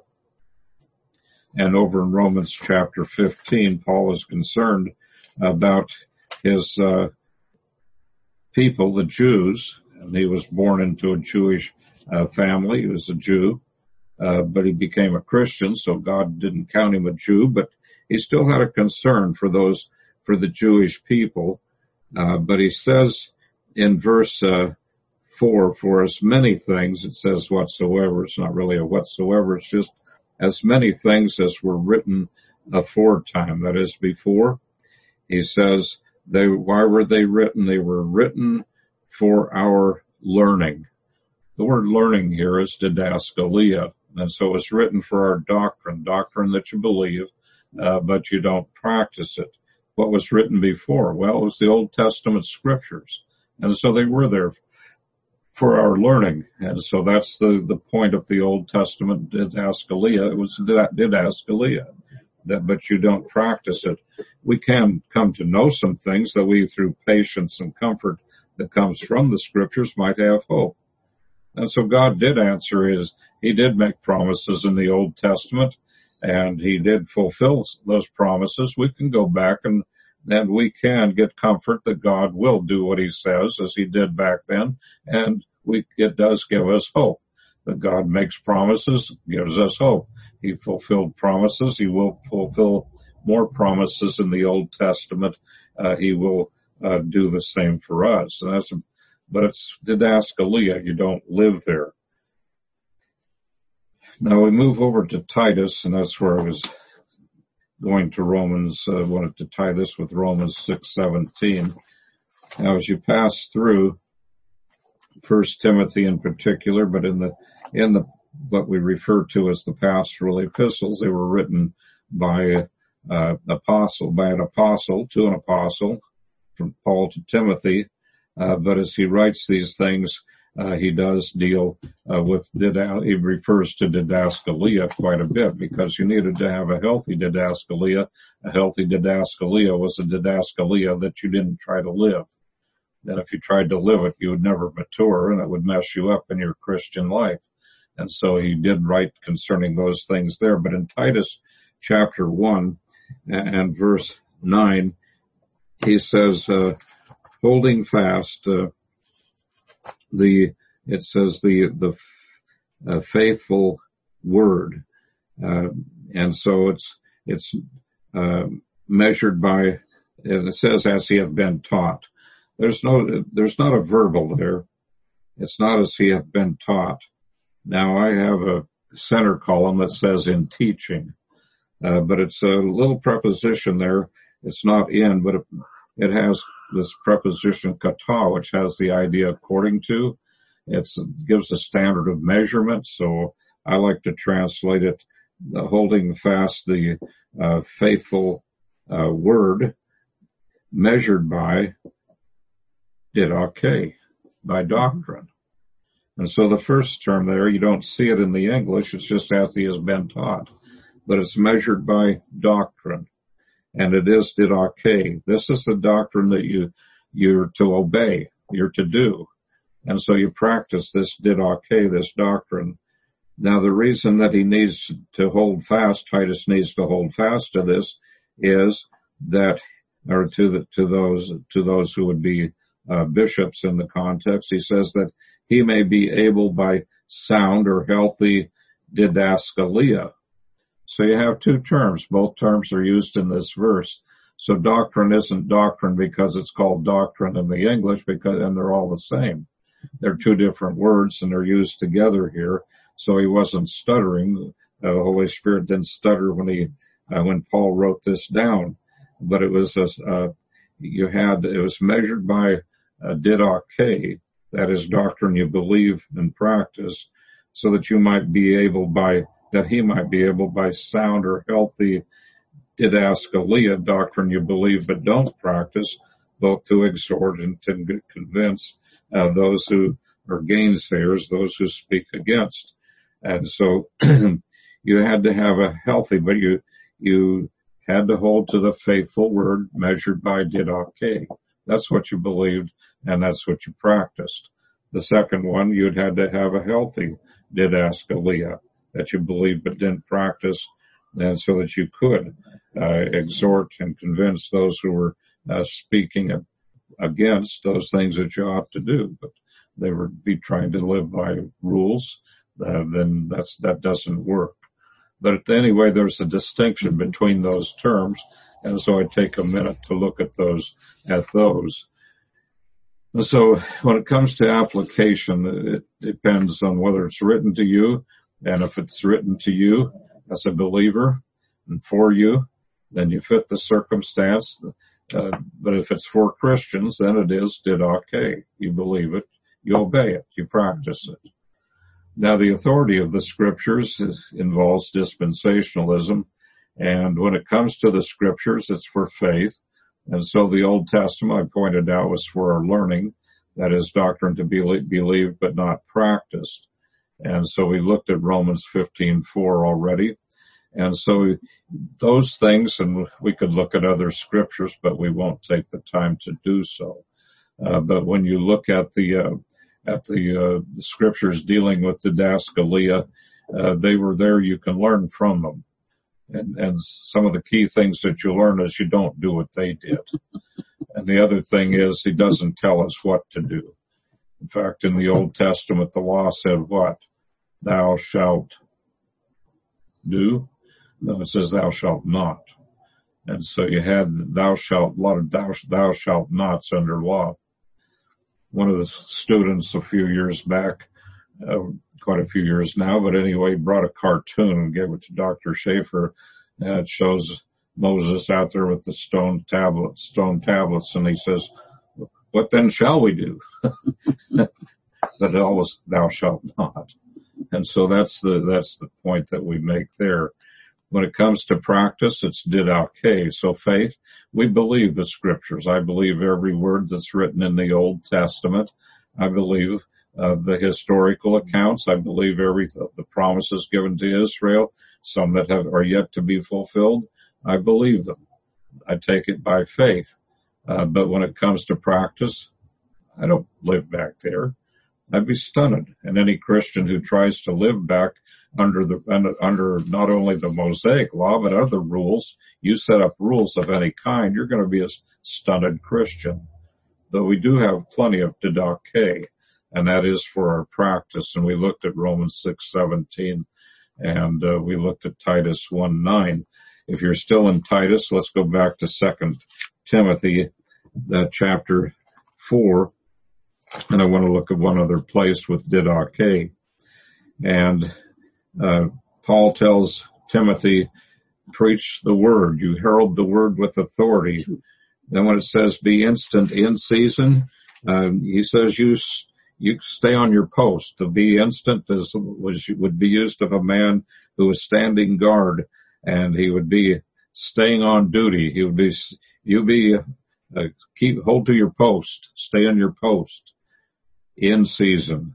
And over in Romans chapter fifteen, Paul is concerned about his uh, people, the Jews. And he was born into a Jewish uh, family. He was a Jew, uh, but he became a Christian, so God didn't count him a Jew, but he still had a concern for those, for the Jewish people. Uh, but he says in verse uh, four, for as many things, it says whatsoever. It's not really a whatsoever. It's just as many things as were written aforetime, that is before. He says, they, why were they written? They were written for our learning. The word learning here is didaskalia. And so it's written for our doctrine, doctrine that you believe, uh, but you don't practice it. What was written before? Well, it was the Old Testament scriptures. And so they were there for our learning. And so that's the, the point of the Old Testament didaskalia. It was didaskalia, that, but you don't practice it. We can come to know some things that we, through patience and comfort that comes from the scriptures, might have hope. And so God did answer his, he did make promises in the Old Testament, and he did fulfill those promises. We can go back and, and we can get comfort that God will do what he says, as he did back then, and we, it does give us hope. That God makes promises, gives us hope. He fulfilled promises. He will fulfill more promises in the Old Testament. Uh, he will uh, do the same for us. And that's, but it's didaskalia. You don't live there. Now we move over to Titus, and that's where I was going to Romans. I uh, wanted to tie this with Romans six seventeen. Now as you pass through First Timothy in particular, but in the in the what we refer to as the pastoral epistles, they were written by uh, apostle, by an apostle to an apostle, from Paul to Timothy. Uh, but as he writes these things, uh, he does deal uh, with dida- he refers to didaskalia quite a bit, because you needed to have a healthy didaskalia. A healthy didaskalia was a didaskalia that you didn't try to live. That if you tried to live it, you would never mature, and it would mess you up in your Christian life. And so he did write concerning those things there. But in Titus chapter one and verse nine, he says, uh, holding fast, uh, the, it says the, the, uh, faithful word. Uh, and so it's, it's, uh, measured by, and it says as he hath been taught. There's no, there's not a verbal there. It's not as he hath been taught. Now I have a center column that says in teaching, uh, but it's a little preposition there. It's not in, but it, it has this preposition kata, which has the idea according to. It's, it gives a standard of measurement. So I like to translate it, uh, holding fast the uh, faithful uh, word, measured by didache, by doctrine. And so the first term there, you don't see it in the English, it's just as he has been taught. But it's measured by doctrine. And it is didache. This is the doctrine that you, you're to obey, you're to do. And so you practice this didache, this doctrine. Now the reason that he needs to hold fast, Titus needs to hold fast to this, is that, or to the, to those, to those who would be uh, bishops in the context, he says that he may be able by sound or healthy didaskalia. So you have two terms. Both terms are used in this verse. So doctrine isn't doctrine because it's called doctrine in the English, because, and they're all the same. They're two different words and they're used together here. So he wasn't stuttering. Uh, the Holy Spirit didn't stutter when he, uh, when Paul wrote this down. But it was, a, uh, you had, it was measured by uh, didache, that is doctrine you believe and practice, so that you might be able by, that he might be able by sound or healthy didaskalia, doctrine you believe but don't practice, both to exhort and to convince uh, those who are gainsayers, those who speak against. And so you had to have a healthy, but you, you had to hold to the faithful word measured by didache. That's what you believed and that's what you practiced. The second one, you'd had to have a healthy didaskalia that you believed but didn't practice, and so that you could uh, exhort and convince those who were uh, speaking against those things that you ought to do, but they would be trying to live by rules. Uh, then that's that doesn't work. But anyway, there's a distinction between those terms, and so I take a minute to look at those at those. And so when it comes to application, it depends on whether it's written to you, and if it's written to you as a believer and for you, then you fit the circumstance. Uh, but if it's for Christians, then it is didache. You believe it, you obey it, you practice it. Now the authority of the scriptures is, involves dispensationalism, and when it comes to the scriptures, it's for faith. And so the Old Testament, I pointed out, was for our learning, that is doctrine to be believed but not practiced. And so we looked at Romans fifteen four already. And so those things, and we could look at other scriptures, but we won't take the time to do so. Uh, but when you look at the, uh, at the, uh, the scriptures dealing with the didaskalia, uh, they were there. You can learn from them. And, and some of the key things that you learn is you don't do what they did. And the other thing is he doesn't tell us what to do. In fact, in the Old Testament, the law said what? Thou shalt do. No, it says thou shalt not. And so you had thou shalt, a lot of thou, thou shalt nots under law. One of the students a few years back, uh, quite a few years now, but anyway, brought a cartoon and gave it to Doctor Schaefer, and it shows Moses out there with the stone tablets, stone tablets, and he says, what then shall we do? But always thou shalt not. And so that's the, that's the point that we make there. When it comes to practice, it's didache. So faith, we believe the scriptures. I believe every word that's written in the Old Testament. I believe uh, the historical accounts. I believe every, the promises given to Israel, some that have, are yet to be fulfilled. I believe them. I take it by faith. Uh, but when it comes to practice, I don't live back there. I'd be stunned. And any Christian who tries to live back under the, under not only the Mosaic law, but other rules, you set up rules of any kind, you're going to be a stunted Christian. Though we do have plenty of didache, and that is for our practice. And we looked at Romans six seventeen, and uh, we looked at Titus one nine. If you're still in Titus, let's go back to Second Timothy, that chapter four. And I want to look at one other place with didache. And uh, Paul tells Timothy, preach the word. You herald the word with authority. Then when it says be instant in season, uh, he says you you stay on your post. To be instant is was would be used of a man who was standing guard, and he would be staying on duty. He would be you be uh, keep hold to your post. Stay on your post. In season.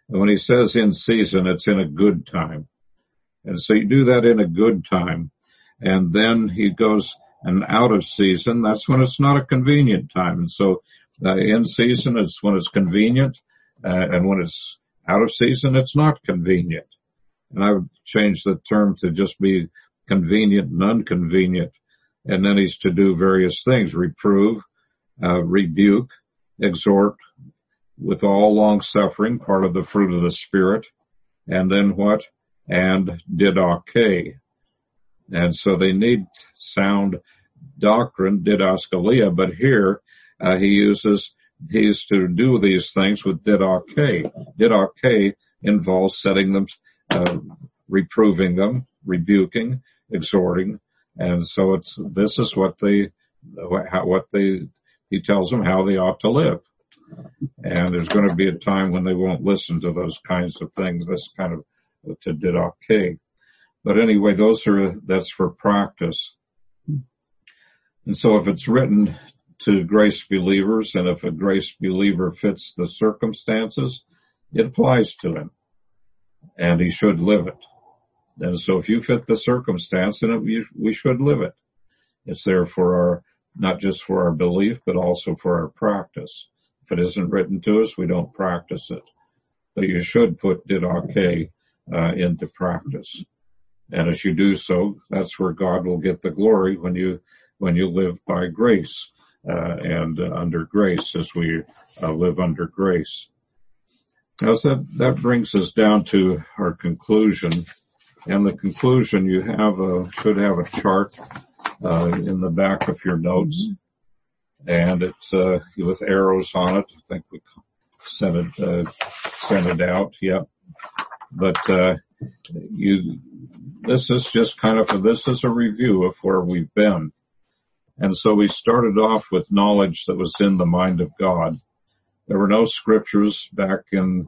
And when he says in season, it's in a good time. And so you do that in a good time. And then he goes, and out of season, that's when it's not a convenient time. And so uh, in season is when it's convenient, uh, and when it's out of season, it's not convenient. And I would change the term to just be convenient and inconvenient. And then he's to do various things: reprove, uh, rebuke, exhort, with all long suffering, part of the fruit of the Spirit. And then what? And didache. And so they need sound doctrine, didaskalia, but here uh, he uses, he's to do these things with didache. Didache involves setting them, uh, reproving them, rebuking, exhorting, and so it's, this is what they, how, what they, he tells them how they ought to live. And there's going to be a time when they won't listen to those kinds of things, this kind of, to didache. But anyway, those are, that's for practice. And so if it's written to grace believers, and if a grace believer fits the circumstances, it applies to him, and he should live it. And so if you fit the circumstance, then it, we should live it. It's there for our, not just for our belief, but also for our practice. If it isn't written to us, we don't practice it. But you should put didache uh, into practice. And as you do so, that's where God will get the glory, when you, when you live by grace, uh, and uh, under grace, as we uh, live under grace. Now, so that, that brings us down to our conclusion. And the conclusion, you have a, should have a chart, uh, in the back of your notes. And it's, uh, with arrows on it. I think we sent it, uh, sent it out. Yep. But, uh, you, this is just kind of, a, this is a review of where we've been. And so we started off with knowledge that was in the mind of God. There were no scriptures back in,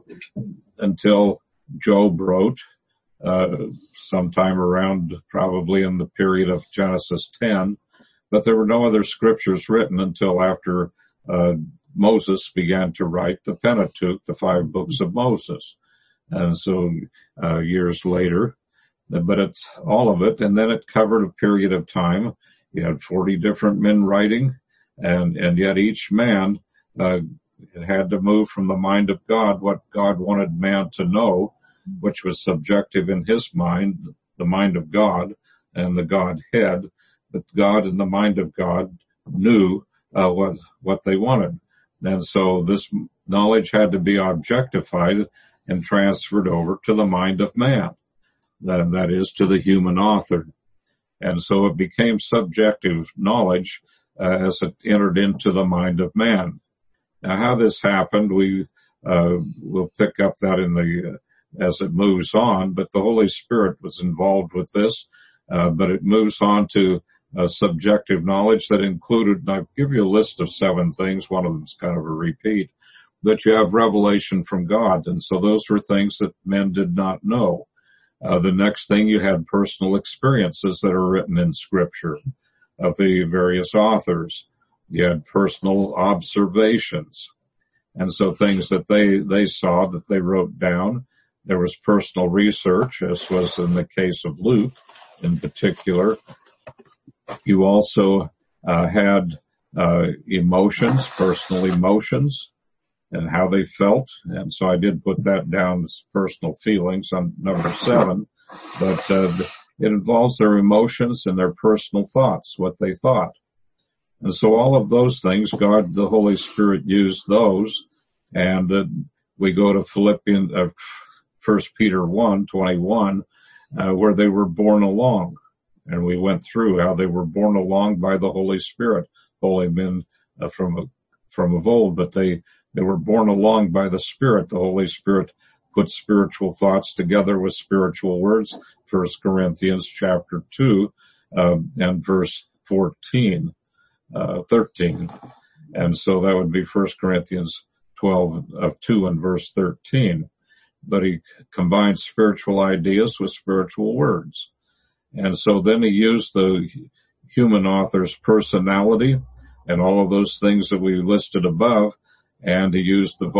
until Job wrote, uh, sometime around probably in the period of Genesis ten. But there were no other scriptures written until after, uh, Moses began to write the Pentateuch, the five books of Moses. And so, uh, years later, but it's all of it. And then it covered a period of time. You had forty different men writing, and, and yet each man, uh, had to move from the mind of God, what God wanted man to know, which was subjective in his mind, the mind of God and the Godhead. But God and the mind of God knew, uh, what, what they wanted. And so this knowledge had to be objectified and transferred over to the mind of man. That, that is, to the human author. And so it became subjective knowledge, uh, as it entered into the mind of man. Now, how this happened, we, uh, will pick up that in the, uh, as it moves on, but the Holy Spirit was involved with this, uh, but it moves on to, uh, subjective knowledge that included, and I'll give you a list of seven things. One of them is kind of a repeat, but you have revelation from God. And so those were things that men did not know. Uh, the next thing, you had personal experiences that are written in Scripture of the various authors. You had personal observations. And so things that they, they saw that they wrote down. There was personal research, as was in the case of Luke in particular. You also, uh, had, uh, emotions, personal emotions, and how they felt. And so I did put that down as personal feelings on number seven, but, uh, it involves their emotions and their personal thoughts, what they thought. And so all of those things, God, the Holy Spirit used those. And, uh, we go to Philippians, uh, First Peter one twenty-one, uh, where they were borne along. And we went through how they were borne along by the Holy Spirit, holy men uh, from, from of old, but they, They were borne along by the Spirit. The Holy Spirit put spiritual thoughts together with spiritual words. First Corinthians chapter two, uh, and verse fourteen, uh, thirteen. And so that would be First Corinthians twelve, uh, two and verse thirteen. But he combined spiritual ideas with spiritual words. And so then he used the human author's personality and all of those things that we listed above, and he used the vo-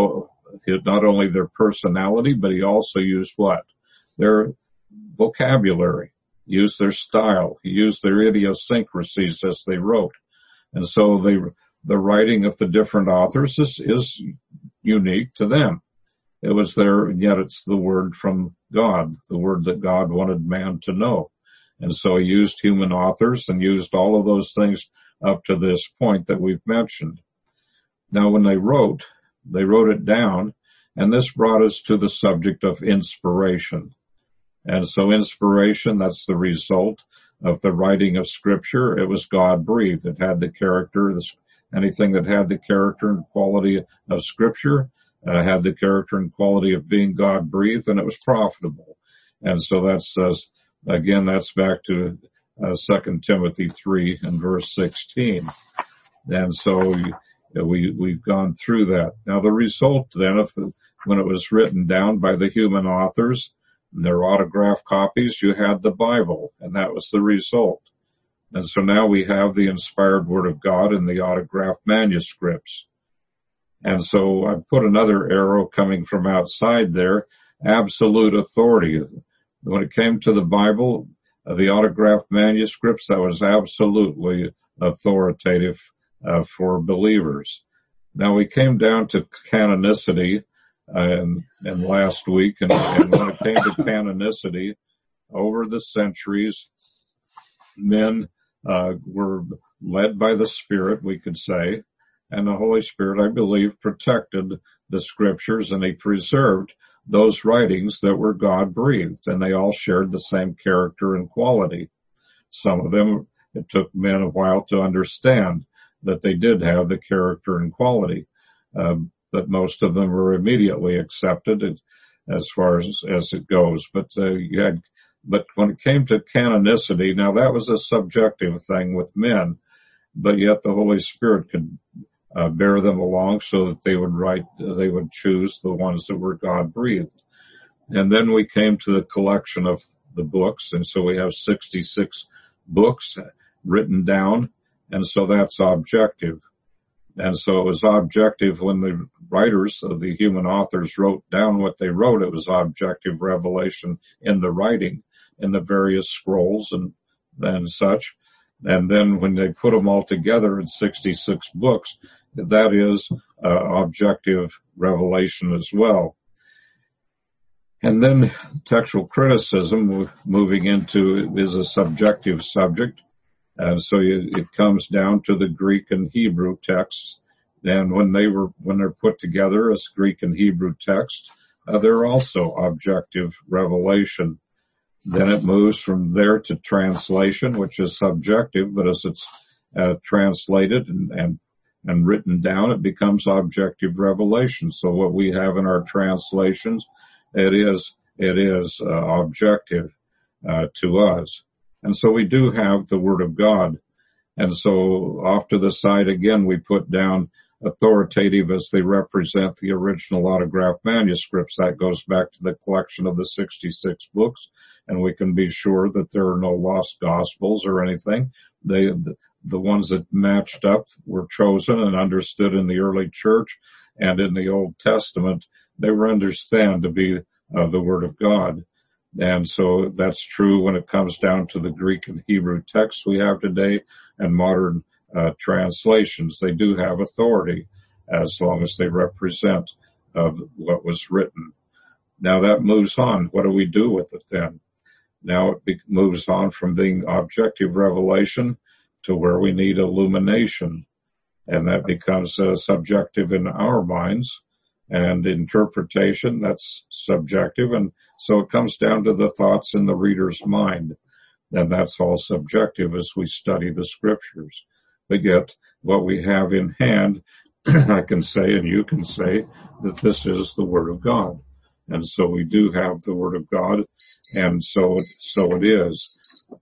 not only their personality, but he also used what? Their vocabulary, used their style, he used their idiosyncrasies as they wrote. And so they, the writing of the different authors is, is unique to them. It was there, and yet it's the word from God, the word that God wanted man to know. And so he used human authors and used all of those things up to this point that we've mentioned. Now, when they wrote, they wrote it down, and this brought us to the subject of inspiration. And so inspiration, that's the result of the writing of Scripture. It was God-breathed. It had the character, anything that had the character and quality of Scripture uh, had the character and quality of being God-breathed, and it was profitable. And so that's, uh, again, that's back to uh, Second Timothy three and verse sixteen. And so we, we've gone through that. Now, the result then of the, when it was written down by the human authors, their autograph copies, you had the Bible, and that was the result. And so now we have the inspired Word of God in the autographed manuscripts. And so I put another arrow coming from outside there, absolute authority. When it came to the Bible, the autographed manuscripts, that was absolutely authoritative uh, for believers. Now we came down to canonicity and, and last week, and, and when it came to canonicity, over the centuries, men uh, were led by the Spirit, we could say, and the Holy Spirit, I believe, protected the Scriptures, and he preserved those writings that were God-breathed, and they all shared the same character and quality. Some of them, it took men a while to understand that they did have the character and quality. Um, but most of them were immediately accepted as far as, as it goes. But, uh, you had, but when it came to canonicity, now that was a subjective thing with men, but yet the Holy Spirit could, uh, bear them along so that they would write, uh, they would choose the ones that were God-breathed. And then we came to the collection of the books, and so we have sixty-six books written down, and so that's objective. And so it was objective when the writers, the human authors, wrote down what they wrote. It was objective revelation in the writing, in the various scrolls and, and such. And then when they put them all together in sixty-six books, that is uh, objective revelation as well. And then textual criticism, moving into, is a subjective subject. And so it comes down to the Greek and Hebrew texts. And when they were, when they're put together as Greek and Hebrew texts, uh, they're also objective revelation. Then it moves from there to translation, which is subjective, but as it's uh, translated and, and, and written down, it becomes objective revelation. So what we have in our translations, it is, it is uh, objective uh, to us. And so we do have the Word of God. And so off to the side again, we put down authoritative as they represent the original autographed manuscripts. That goes back to the collection of the sixty-six books, and we can be sure that there are no lost gospels or anything. They, the, the ones that matched up were chosen and understood in the early church and in the Old Testament. They were understood to be uh, the Word of God. And so that's true when it comes down to the Greek and Hebrew texts we have today and modern uh, translations. They do have authority as long as they represent uh, what was written. Now that moves on. What do we do with it then? Now it be- moves on from being objective revelation to where we need illumination. And that becomes uh, subjective in our minds. And interpretation, that's subjective. And so it comes down to the thoughts in the reader's mind. And that's all subjective as we study the Scriptures. But yet, what we have in hand, I can say, and you can say, that this is the Word of God. And so we do have the Word of God, and so, so it is.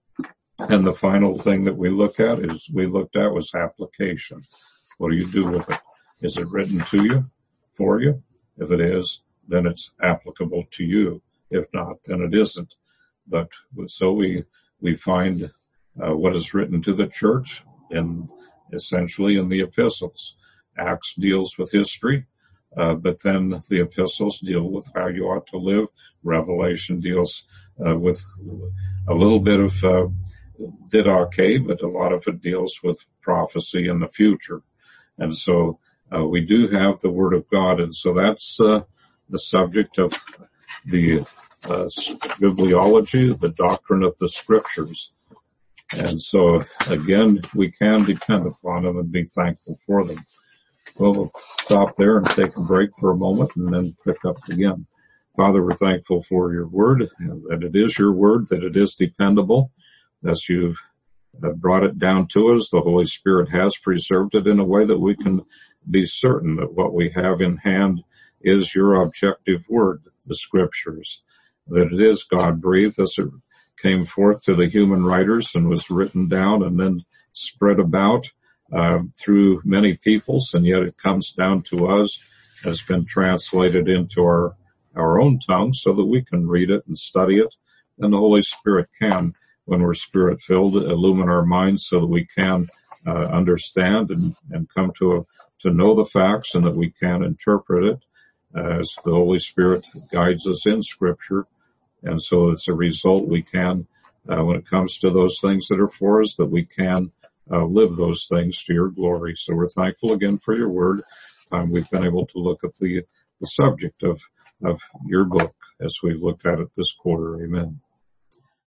And the final thing that we look at is, we looked at was application. What do you do with it? Is it written to you? For you? If it is, then it's applicable to you. If not, then it isn't. But so we we find uh, what is written to the church in essentially in the epistles. Acts deals with history. Uh, but then the epistles deal with how you ought to live. Revelation deals uh, with a little bit of uh, didache, but a lot of it deals with prophecy in the future. And so uh, we do have the Word of God, and so that's uh, the subject of the uh, bibliology, the doctrine of the Scriptures. And so, again, we can depend upon them and be thankful for them. Well, we'll stop there and take a break for a moment and then pick up again. Father, we're thankful for your word, that it is your word, that it is dependable, that you've brought it down to us. The Holy Spirit has preserved it in a way that we can be certain that what we have in hand is your objective word, the Scriptures, that it is God-breathed as it came forth to the human writers and was written down and then spread about Uh, through many peoples, and yet it comes down to us, has been translated into our, our own tongue so that we can read it and study it. And the Holy Spirit can, when we're Spirit-filled, illumine our minds so that we can uh, understand and, and come to a, to know the facts, and that we can interpret it uh, as the Holy Spirit guides us in Scripture. And so as a result, we can, uh, when it comes to those things that are for us, that we can Uh, live those things to your glory. So we're thankful again for your word. Um, we've been able to look at the, the subject of, of your book as we've looked at it this quarter. Amen.